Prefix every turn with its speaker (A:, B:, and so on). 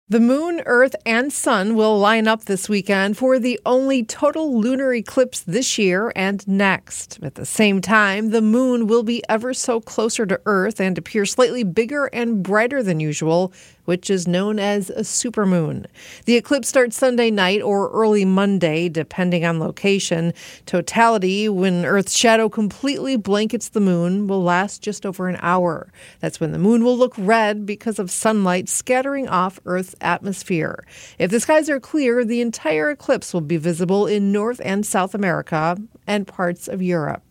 A: The moon, earth, and sun will line up this weekend for the only total lunar eclipse this year and next. At the same time, the moon will be ever so closer to Earth and appear slightly bigger and brighter than usual, which is known as a supermoon. The eclipse starts Sunday night or early Monday, depending on location. Totality, when Earth's shadow completely blankets the moon, will last just over an hour. That's when the moon will look red because of sunlight scattering off Earth's atmosphere. If the skies are clear, the entire eclipse will be visible in North and South America and parts of Europe.